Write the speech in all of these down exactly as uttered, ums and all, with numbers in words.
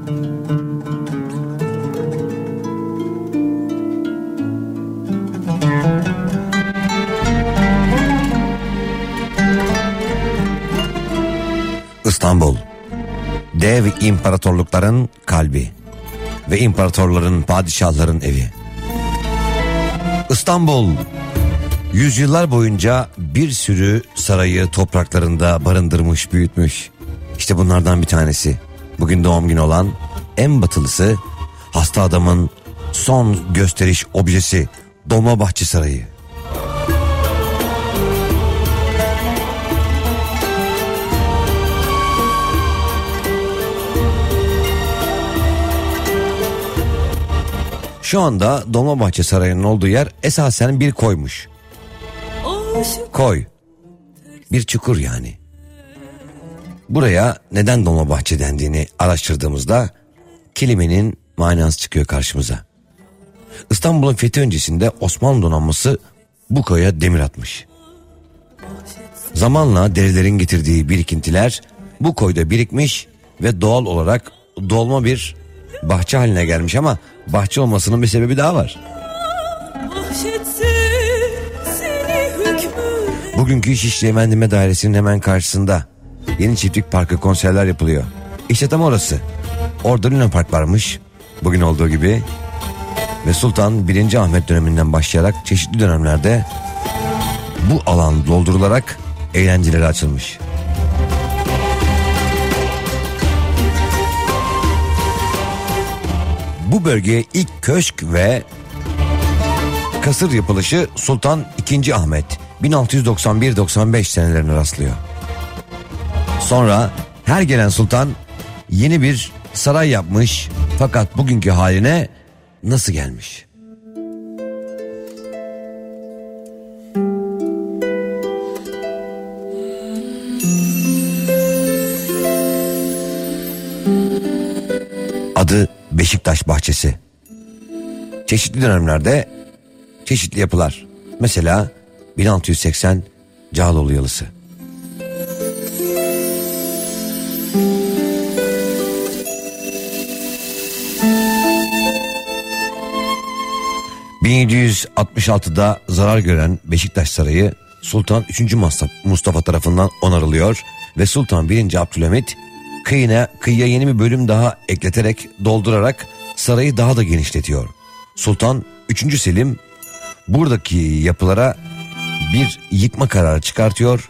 İstanbul, dev imparatorlukların kalbi ve imparatorların, padişahların evi. İstanbul, yüzyıllar boyunca bir sürü sarayı topraklarında barındırmış, büyütmüş. İşte bunlardan bir tanesi, bugün doğum günü olan en batılısı, hasta adamın son gösteriş objesi Dolmabahçe Sarayı. Şu anda Dolmabahçe Sarayı'nın olduğu yer esasen bir koymuş. Koy. Bir çukur yani. Buraya neden Dolmabahçe dendiğini araştırdığımızda kelimenin manası çıkıyor karşımıza. İstanbul'un fethi öncesinde Osmanlı donanması bu koya demir atmış. Zamanla derilerin getirdiği birikintiler bu koyda birikmiş ve doğal olarak dolma bir bahçe haline gelmiş, ama bahçe olmasının bir sebebi daha var. Bugünkü Şişli Efendime Dairesi'nin hemen karşısında Yeni Çiftlik Parkı konserler yapılıyor. İşte tam orası. Orada Luna Park varmış, bugün olduğu gibi. Ve Sultan birinci Ahmet döneminden başlayarak çeşitli dönemlerde bu alan doldurularak eğlencelere açılmış. Bu bölgeye ilk köşk ve kasır yapılışı Sultan ikinci Ahmet bin altı yüz doksan bir doksan beş senelerine rastlıyor. Sonra her gelen sultan yeni bir saray yapmış, fakat bugünkü haline nasıl gelmiş? Adı Beşiktaş Bahçesi. Çeşitli dönemlerde çeşitli yapılar. Mesela bin altı yüz seksen Cağaloğlu Yalısı. bin yedi yüz altmış altıda zarar gören Beşiktaş Sarayı Sultan üçüncü Mustafa tarafından onarılıyor ve Sultan birinci Abdülhamit kıyına, kıyıya yeni bir bölüm daha ekleterek, doldurarak sarayı daha da genişletiyor. Sultan üçüncü Selim buradaki yapılara bir yıkma kararı çıkartıyor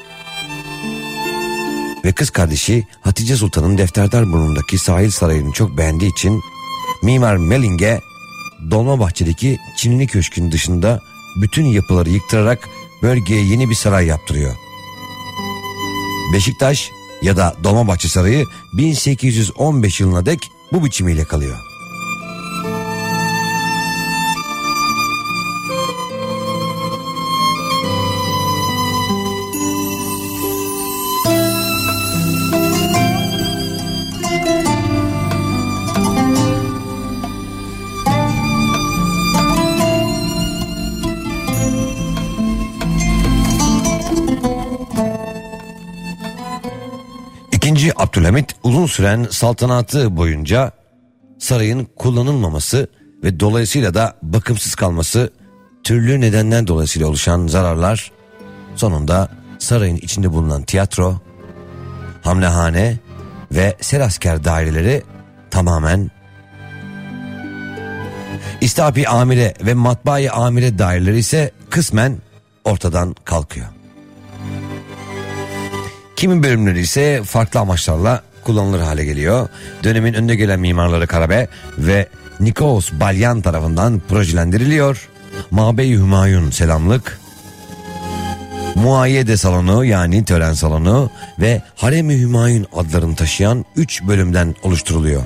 ve kız kardeşi Hatice Sultan'ın Defterdarburnu'ndaki sahil sarayını çok beğendiği için Mimar Melling'e Dolmabahçe'deki Çinli Köşk'ün dışında bütün yapıları yıktırarak bölgeye yeni bir saray yaptırıyor. Beşiktaş ya da Dolmabahçe Sarayı bin sekiz yüz on beş yılına dek bu biçimiyle kalıyor. İkinci Abdülhamit uzun süren saltanatı boyunca sarayın kullanılmaması ve dolayısıyla da bakımsız kalması, türlü nedenler dolayısıyla oluşan zararlar sonunda sarayın içinde bulunan tiyatro, hamlehane ve serasker daireleri tamamen, İstapi Amire ve Matbaa-i Amire daireleri ise kısmen ortadan kalkıyor. Kimi bölümleri ise farklı amaçlarla kullanılır hale geliyor. Dönemin önde gelen mimarları Karabe ve Nikolaos Balyan tarafından projelendiriliyor. Mabey-i Hümayun Selamlık, Muayyede Salonu yani tören salonu ve Harem-i Hümayun adlarını taşıyan üç bölümden oluşturuluyor.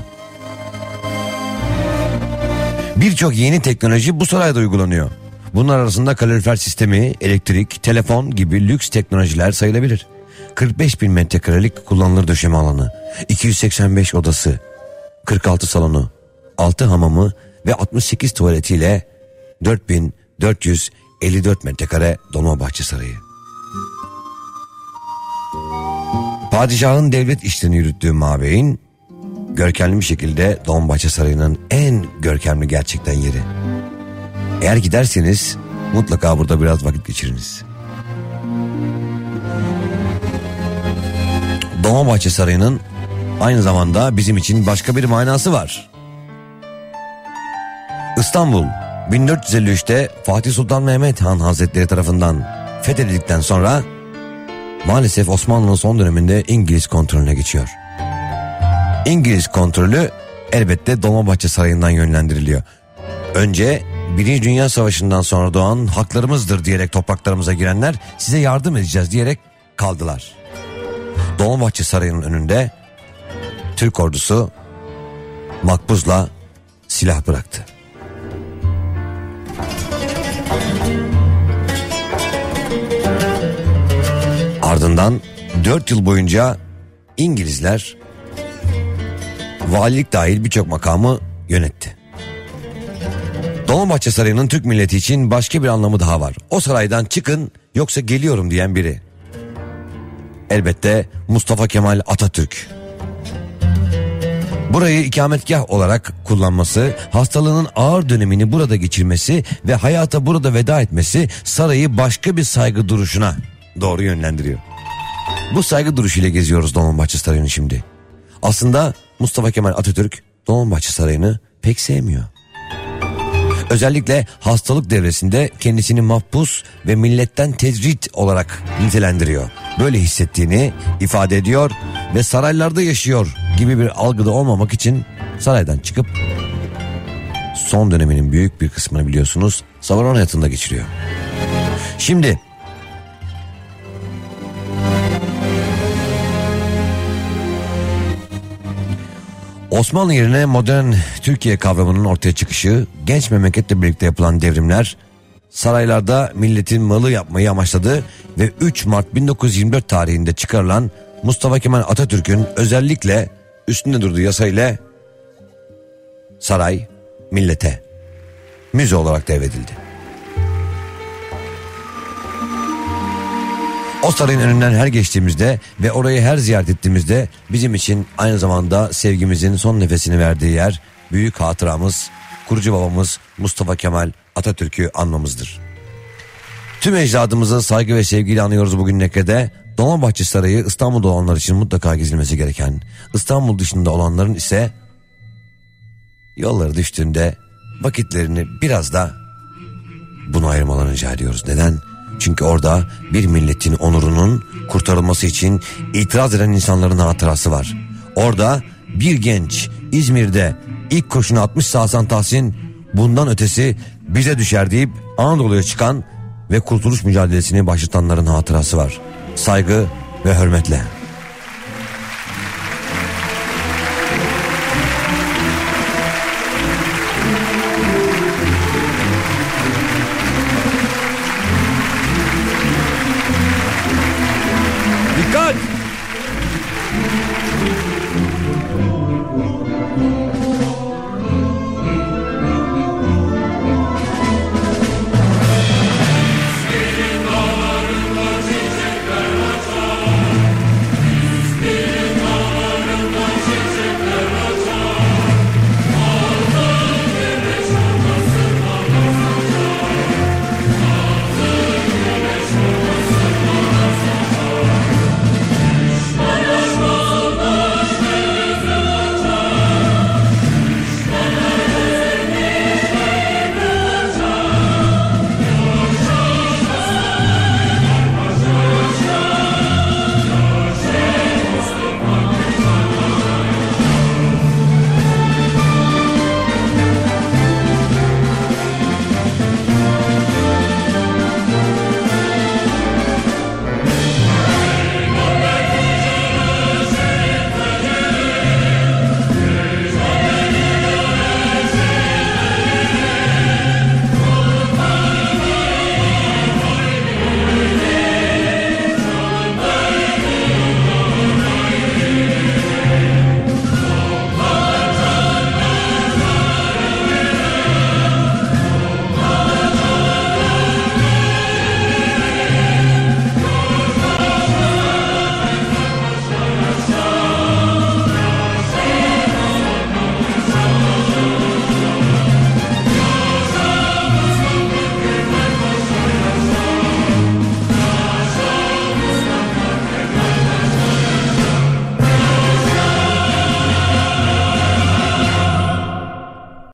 Birçok yeni teknoloji bu sarayda uygulanıyor. Bunlar arasında kalorifer sistemi, elektrik, telefon gibi lüks teknolojiler sayılabilir. kırk beş bin metrekarelik kullanılır döşeme alanı, iki yüz seksen beş odası, kırk altı salonu, altı hamamı ve altmış sekiz tuvaletiyle dört bin dört yüz elli dört metrekare Dolmabahçe Sarayı. Padişahın devlet işlerini yürüttüğü mabeyin görkemli bir şekilde Dolmabahçe Sarayı'nın en görkemli gerçekten yeri. Eğer giderseniz mutlaka burada biraz vakit geçiriniz. Dolmabahçe Sarayı'nın aynı zamanda bizim için başka bir manası var. İstanbul bin dört yüz elli üçte Fatih Sultan Mehmet Han Hazretleri tarafından fethedildikten sonra maalesef Osmanlı'nın son döneminde İngiliz kontrolüne geçiyor. İngiliz kontrolü elbette Dolmabahçe Sarayı'ndan yönlendiriliyor. Önce Birinci Dünya Savaşı'ndan sonra doğan haklarımızdır diyerek topraklarımıza girenler size yardım edeceğiz diyerek kaldılar. Dolmabahçe Sarayı'nın önünde Türk ordusu makbuzla silah bıraktı. Ardından dört yıl boyunca İngilizler valilik dahil birçok makamı yönetti. Dolmabahçe Sarayı'nın Türk milleti için başka bir anlamı daha var. O saraydan çıkın yoksa geliyorum diyen biri. Elbette Mustafa Kemal Atatürk. Burayı ikametgah olarak kullanması, hastalığının ağır dönemini burada geçirmesi ve hayata burada veda etmesi sarayı başka bir saygı duruşuna doğru yönlendiriyor. Bu saygı duruşuyla geziyoruz Dolmabahçe Sarayı'nı şimdi. Aslında Mustafa Kemal Atatürk Dolmabahçe Sarayı'nı pek sevmiyor. Özellikle hastalık devresinde kendisini mahpus ve milletten tecrit olarak nitelendiriyor. Böyle hissettiğini ifade ediyor ve saraylarda yaşıyor gibi bir algıda olmamak için saraydan çıkıp son döneminin büyük bir kısmını biliyorsunuz saray hayatında geçiriyor. Şimdi Osmanlı yerine modern Türkiye kavramının ortaya çıkışı, genç memleketle birlikte yapılan devrimler, saraylarda milletin malı yapmayı amaçladı ve üç Mart bin dokuz yüz yirmi dört tarihinde çıkarılan Mustafa Kemal Atatürk'ün özellikle üstünde durduğu yasa ile saray millete müze olarak devredildi. O sarayın önünden her geçtiğimizde ve orayı her ziyaret ettiğimizde bizim için aynı zamanda sevgimizin son nefesini verdiği yer, büyük hatıramız, kurucu babamız Mustafa Kemal Atatürk'ü anmamızdır. Tüm ecdadımızı saygı ve sevgiyle anıyoruz bugün Nekre'de. Dolmabahçe Sarayı İstanbul'da olanlar için mutlaka gezilmesi gereken, İstanbul dışında olanların ise yolları düştüğünde vakitlerini biraz da buna ayırmalarını rica ediyoruz. Neden? Çünkü orada bir milletin onurunun kurtarılması için itiraz eden insanların hatırası var. Orada bir genç İzmir'de ilk kurşunu atmışsa Hasan Tahsin, bundan ötesi bize düşer deyip Anadolu'ya çıkan ve kurtuluş mücadelesini başlatanların hatırası var. Saygı ve hürmetle.